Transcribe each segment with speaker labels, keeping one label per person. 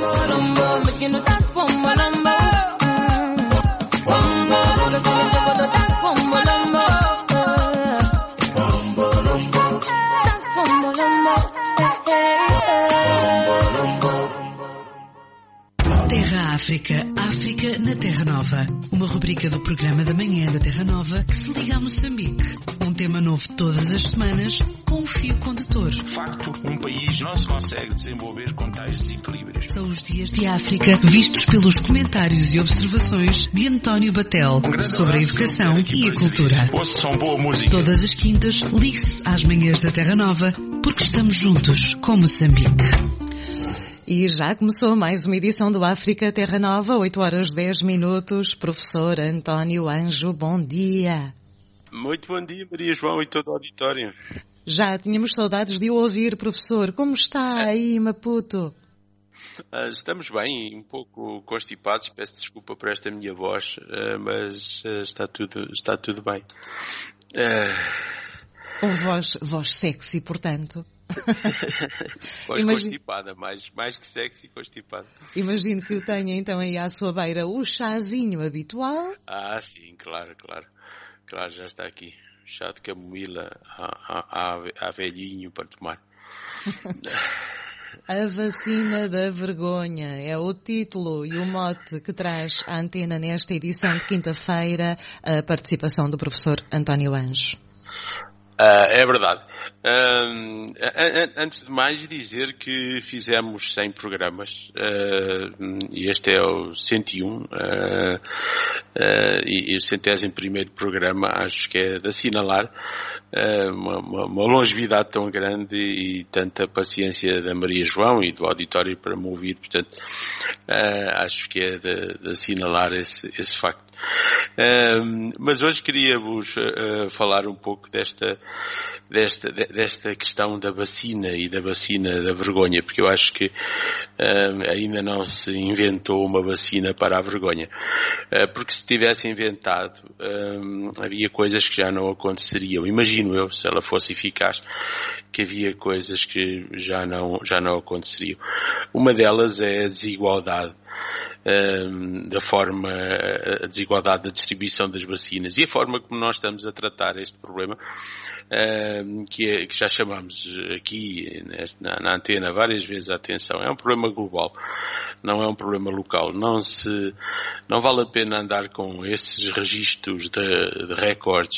Speaker 1: Making the dance bombo lumbo. Bombo, let's go to the dance bombo lumbo. Bombo lumbo. Dance bombo lumbo.
Speaker 2: Terra África, África na Terra Nova. Uma rubrica do programa da manhã da Terra Nova que se liga a Moçambique. Um tema novo todas as semanas, com um fio condutor.
Speaker 3: De facto, um país não se consegue desenvolver com tais desequilíbrios.
Speaker 2: São os dias de África, vistos pelos comentários e observações de António Batel sobre a educação e a cultura.
Speaker 3: Ouçam boa música.
Speaker 2: Todas as quintas, ligue-se às manhãs da Terra Nova, porque estamos juntos com Moçambique.
Speaker 4: E já começou mais uma edição do África Terra Nova, 8h10. Professor António Anjo, bom dia.
Speaker 5: Muito bom dia, Maria João e todo o auditório.
Speaker 4: Já tínhamos saudades de o ouvir, professor. Como está aí, Maputo?
Speaker 5: Estamos bem, um pouco constipados, peço desculpa por esta minha voz, mas está tudo bem.
Speaker 4: Com voz sexy, portanto.
Speaker 5: Voz constipada, mais que sexy, constipada.
Speaker 4: Imagino que tenha então aí à sua beira o chazinho habitual.
Speaker 5: Ah, sim, claro, já está aqui. Chá de camomila a velhinho para tomar.
Speaker 4: A vacina da vergonha é o título e o mote que traz à antena nesta edição de quinta-feira a participação do professor António Anjo.
Speaker 5: É verdade. Antes de mais dizer que fizemos 100 programas e este é o 101 e o 101º programa, acho que é de assinalar uma longevidade tão grande e tanta paciência da Maria João e do auditório para me ouvir, portanto acho que é de assinalar esse facto. Mas hoje queria-vos falar um pouco desta questão da vacina e da vacina da vergonha, porque eu acho que ainda não se inventou uma vacina para a vergonha, porque se tivesse inventado havia coisas que já não aconteceriam, imagino eu, se ela fosse eficaz, que havia coisas que já não aconteceriam. Uma delas é a desigualdade, a desigualdade da distribuição das vacinas e a forma como nós estamos a tratar este problema, que já chamamos aqui na antena várias vezes a atenção. É um problema global, não é um problema local. Não vale a pena andar com esses registros de recordes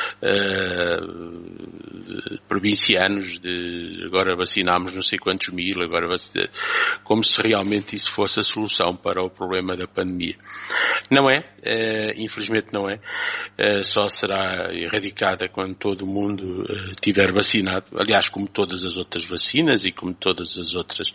Speaker 5: provincianos de agora vacinámos não sei quantos mil, como se realmente isso fosse a solução para o problema da pandemia. Não é, infelizmente não é. Só será erradicada quando todo o mundo estiver vacinado. Aliás, como todas as outras vacinas e como todas as outras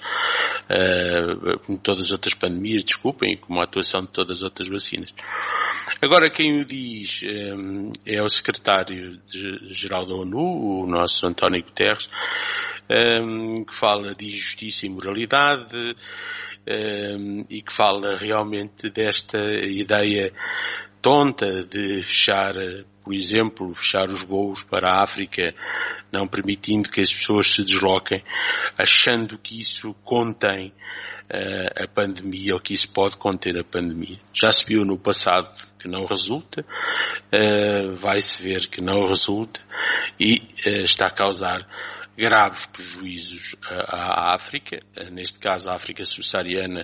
Speaker 5: pandemias, desculpem, e como a atuação de todas as outras vacinas. Agora, quem o diz é o secretário-geral da ONU, o nosso António Guterres, que fala de justiça e moralidade, e que fala realmente desta ideia tonta de fechar, por exemplo, os voos para a África, não permitindo que as pessoas se desloquem, achando que isso contém a pandemia, ou que isso pode conter a pandemia. Já se viu no passado que não resulta, vai-se ver que não resulta e está a causar graves prejuízos à África, neste caso a África subsaariana,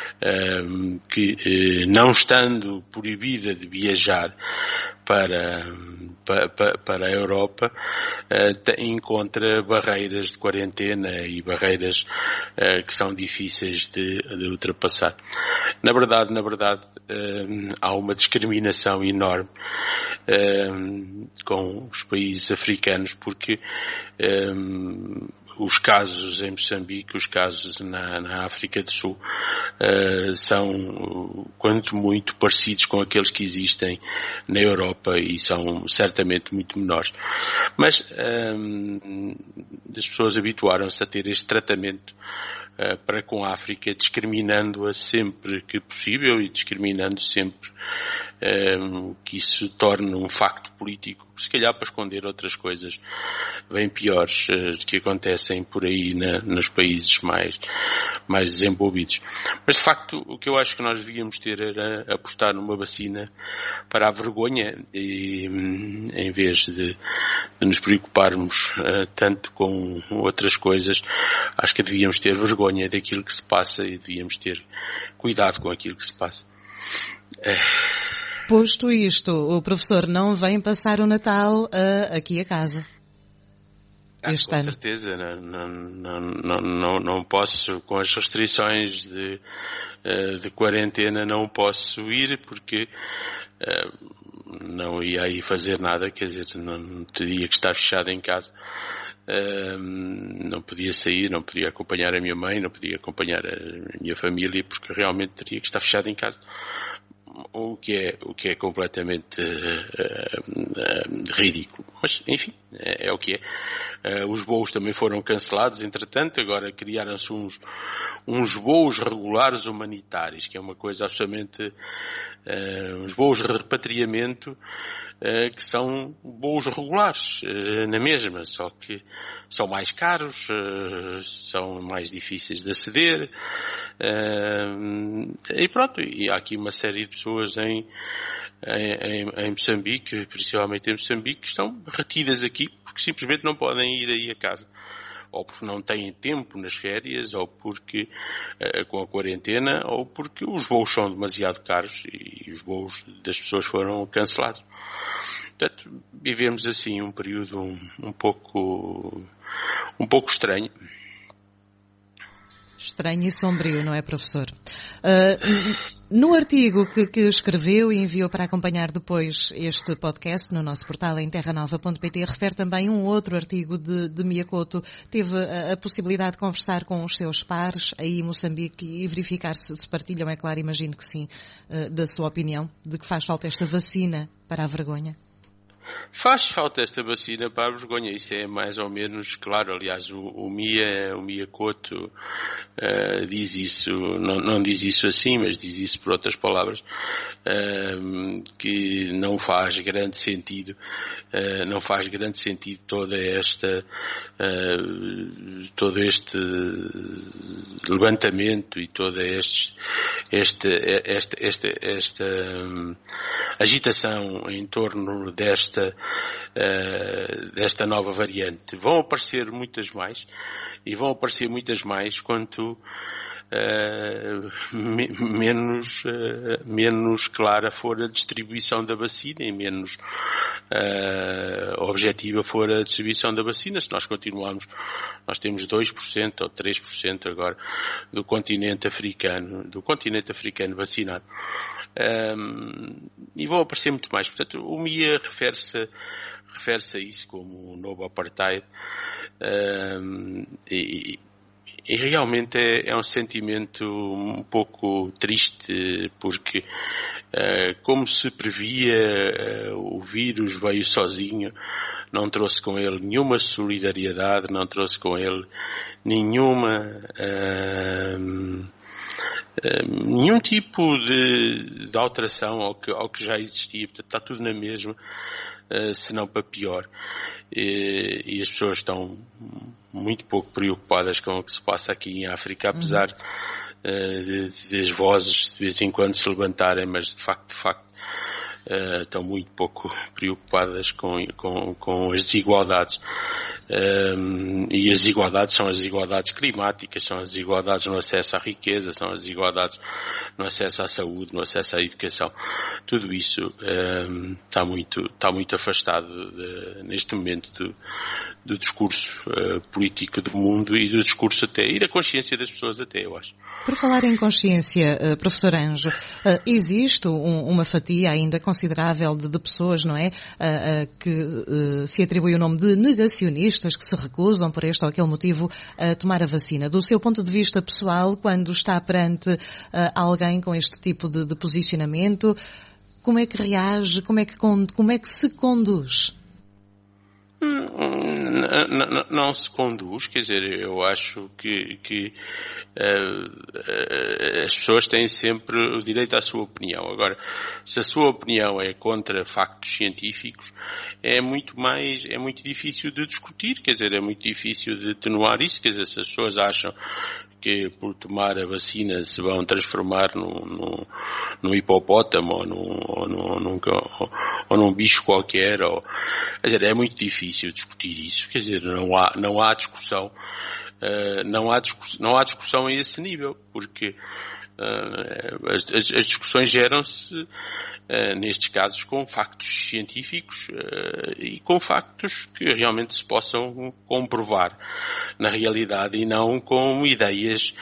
Speaker 5: que não estando proibida de viajar para a Europa, encontra barreiras de quarentena e barreiras que são difíceis de ultrapassar. Na verdade, há uma discriminação enorme com os países africanos, porque os casos em Moçambique, os casos na África do Sul, são quanto muito parecidos com aqueles que existem na Europa e são certamente muito menores. Mas as pessoas habituaram-se a ter este tratamento para com a África, discriminando-a sempre que possível e discriminando sempre que isso torne um facto político, se calhar para esconder outras coisas bem piores que acontecem por aí nos países mais desenvolvidos. Mas de facto o que eu acho que nós devíamos ter era apostar numa vacina para a vergonha, e em vez de nos preocuparmos tanto com outras coisas, acho que devíamos ter vergonha daquilo que se passa e devíamos ter cuidado com aquilo que se passa.
Speaker 4: Posto isto, o professor não vem passar o Natal aqui a casa este ano? Com
Speaker 5: certeza, não posso, com as restrições de quarentena, não posso ir porque não ia aí fazer nada, quer dizer, não teria que estar fechado em casa. Não podia sair, não podia acompanhar a minha mãe, não podia acompanhar a minha família, porque realmente teria que estar fechado em casa. O que é completamente ridículo. Mas, enfim, é o que é. Os voos também foram cancelados, entretanto, agora criaram-se uns voos regulares humanitários, que é uma coisa absolutamente... uns voos de repatriamento que são voos regulares na mesma, só que são mais caros, são mais difíceis de aceder, e pronto, e há aqui uma série de pessoas em Moçambique, principalmente em Moçambique, que estão retidas aqui porque simplesmente não podem ir aí a casa, ou porque não têm tempo nas férias, ou porque com a quarentena, ou porque os voos são demasiado caros e os voos das pessoas foram cancelados. Portanto, vivemos assim um período um pouco estranho.
Speaker 4: Estranho e sombrio, não é, professor? No artigo que escreveu e enviou para acompanhar depois este podcast no nosso portal em terranova.pt, refere também um outro artigo de Miyakoto. Teve a possibilidade de conversar com os seus pares aí em Moçambique e verificar se partilham, é claro, imagino que sim, da sua opinião, de que faz falta esta vacina para a vergonha.
Speaker 5: Faz falta esta vacina para a vergonha, isso é mais ou menos claro. Aliás, o Miyakoto diz isso, não diz isso assim, mas diz isso por outras palavras, que não faz grande sentido todo este levantamento e toda esta agitação em torno desta nova variante. Vão aparecer muitas mais, e vão aparecer muitas mais quanto menos clara for a distribuição da vacina e menos objetiva for a distribuição da vacina. Se nós continuarmos, nós temos 2% ou 3% agora do continente africano vacinado. E vão aparecer muito mais. Portanto, o MIA refere-se a isso como um novo apartheid, e realmente é um sentimento um pouco triste, porque como se previa, o vírus veio sozinho, não trouxe com ele nenhuma solidariedade, não trouxe com ele nenhum tipo de alteração ao que já existia. Portanto, está tudo na mesma, se não para pior. E as pessoas estão muito pouco preocupadas com o que se passa aqui em África, apesar das vozes de vez em quando se levantarem, mas de facto estão muito pouco preocupadas com as desigualdades. E as desigualdades são as desigualdades climáticas, são as desigualdades no acesso à riqueza, são as desigualdades no acesso à saúde, no acesso à educação. Tudo isso está muito afastado neste momento do discurso político do mundo e do discurso e da consciência das pessoas até, eu acho.
Speaker 4: Por falar em consciência, professor Anjo, existe uma fatia ainda considerável de pessoas, não é, que se atribui o nome de negacionistas, que se recusam por este ou aquele motivo a tomar a vacina. Do seu ponto de vista pessoal, quando está perante alguém com este tipo de posicionamento, como é que reage, como é que se conduz?
Speaker 5: Não se conduz, quer dizer, eu acho que as pessoas têm sempre o direito à sua opinião. Agora, se a sua opinião é contra factos científicos, é muito difícil de discutir, quer dizer, é muito difícil de atenuar isso, quer dizer, se as pessoas acham que por tomar a vacina se vão transformar num hipopótamo ou num bicho qualquer, quer dizer, é muito difícil discutir isso, quer dizer, não há discussão. Não há discussão a esse nível, porque as discussões geram-se, nestes casos, com factos científicos e com factos que realmente se possam comprovar na realidade e não com ideias,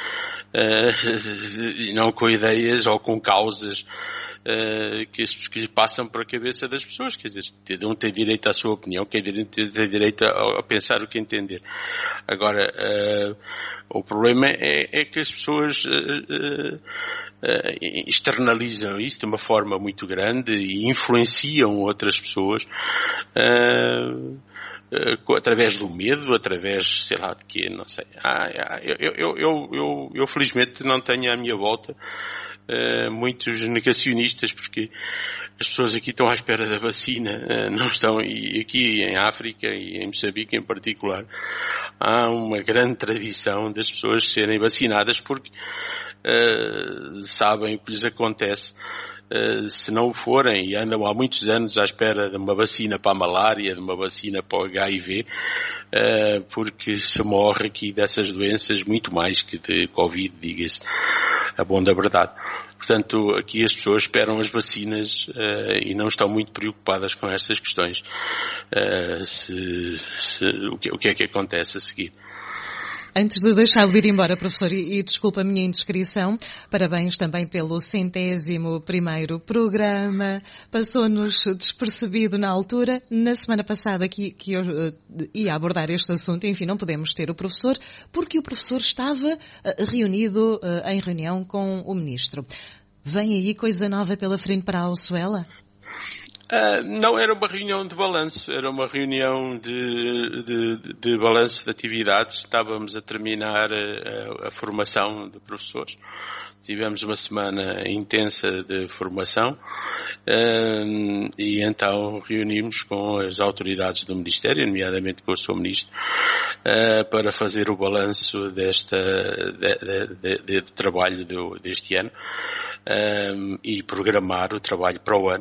Speaker 5: ou com causas que passam por a cabeça das pessoas, quer dizer, cada um tem direito à sua opinião, cada um tem direito a pensar o que entender. Agora, o problema é que as pessoas externalizam isso de uma forma muito grande e influenciam outras pessoas através do medo, através, sei lá, de quê, não sei. Eu felizmente não tenho à minha volta muitos negacionistas, porque as pessoas aqui estão à espera da vacina, não estão, e aqui em África e em Moçambique em particular, há uma grande tradição das pessoas serem vacinadas porque sabem o que lhes acontece se não forem, e andam há muitos anos à espera de uma vacina para a malária, de uma vacina para o HIV, porque se morre aqui dessas doenças muito mais que de Covid, diga-se a bom da verdade. Portanto, aqui as pessoas esperam as vacinas e não estão muito preocupadas com estas questões. O que é que acontece a seguir?
Speaker 4: Antes de deixá-lo ir embora, professor, e desculpa a minha indiscrição, parabéns também pelo 101º programa. Passou-nos despercebido na altura. Na semana passada que eu ia abordar este assunto, enfim, não podemos ter o professor, porque o professor estava reunido em reunião com o ministro. Vem aí coisa nova pela frente para a Ossuela?
Speaker 5: Não era uma reunião de balanço, era uma reunião de balanço de atividades. Estávamos a terminar a formação de professores. Tivemos uma semana intensa de formação e então reunimos com as autoridades do Ministério, nomeadamente com o Sr. Ministro, para fazer o balanço de trabalho deste ano e programar o trabalho para o ano.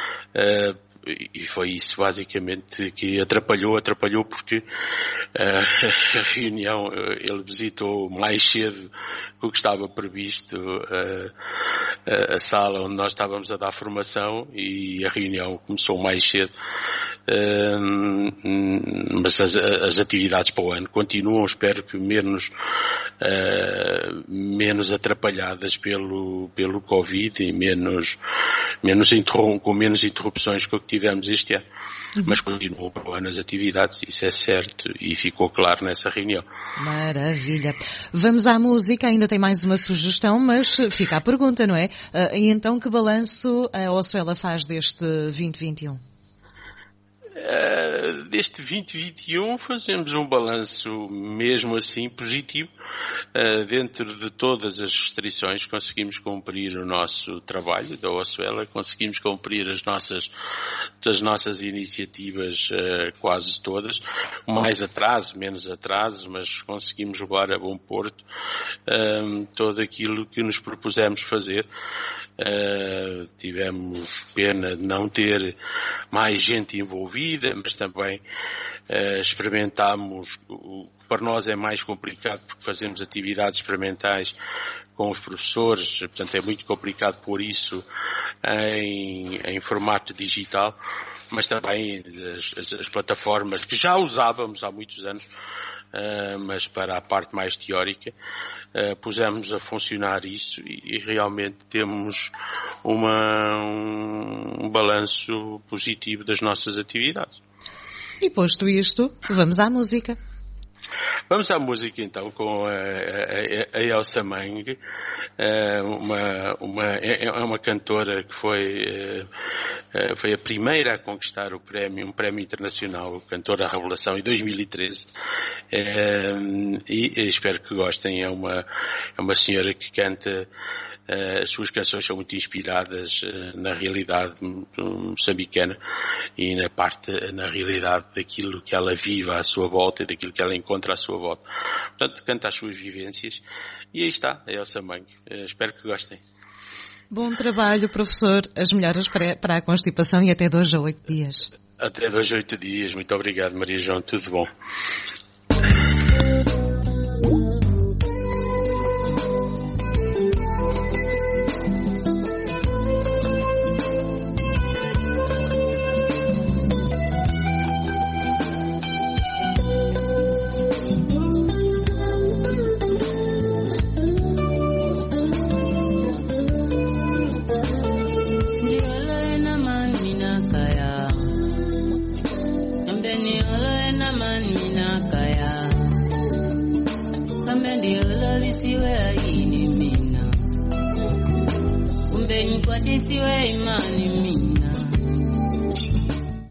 Speaker 5: E foi isso basicamente que atrapalhou porque a reunião, ele visitou mais cedo do que estava previsto a sala onde nós estávamos a dar formação, e a reunião começou mais cedo, mas as atividades para o ano continuam, espero que menos atrapalhadas pelo Covid e com menos interrupções que o que tivemos este ano. Mas continuam para o ano as atividades, isso é certo, e ficou claro nessa reunião.
Speaker 4: Maravilha. Vamos à música, ainda tem mais uma sugestão, mas fica a pergunta, não é? E então, que balanço a Ossuela faz deste 2021?
Speaker 5: Deste 2021 fazemos um balanço mesmo assim positivo. Dentro de todas as restrições conseguimos cumprir o nosso trabalho da Ossuela, conseguimos cumprir as nossas iniciativas quase todas, mais atraso, menos atraso, mas conseguimos levar a bom porto tudo aquilo que nos propusemos fazer. Tivemos pena de não ter mais gente envolvida, mas também experimentámos. Para nós é mais complicado porque fazemos atividades experimentais com os professores, portanto é muito complicado pôr isso em formato digital, mas também as plataformas que já usávamos há muitos anos, mas para a parte mais teórica, pusemos a funcionar isso e realmente temos um balanço positivo das nossas atividades.
Speaker 4: E posto isto, vamos à música.
Speaker 5: Vamos à música então com a Elsa Mang, é uma cantora que foi a primeira a conquistar um prémio internacional, Cantora Revelação, em 2013, e espero que gostem. É uma senhora que canta. As suas canções são muito inspiradas na realidade moçambicana e na realidade daquilo que ela vive à sua volta e daquilo que ela encontra à sua volta. Portanto, canta as suas vivências e aí está, a Elsa Mang. Espero que gostem.
Speaker 4: Bom trabalho, professor. As melhoras para a constipação e até 2 a 8 dias.
Speaker 5: Até 2 a 8 dias. Muito obrigado, Maria João. Tudo bom.
Speaker 1: Siwe imani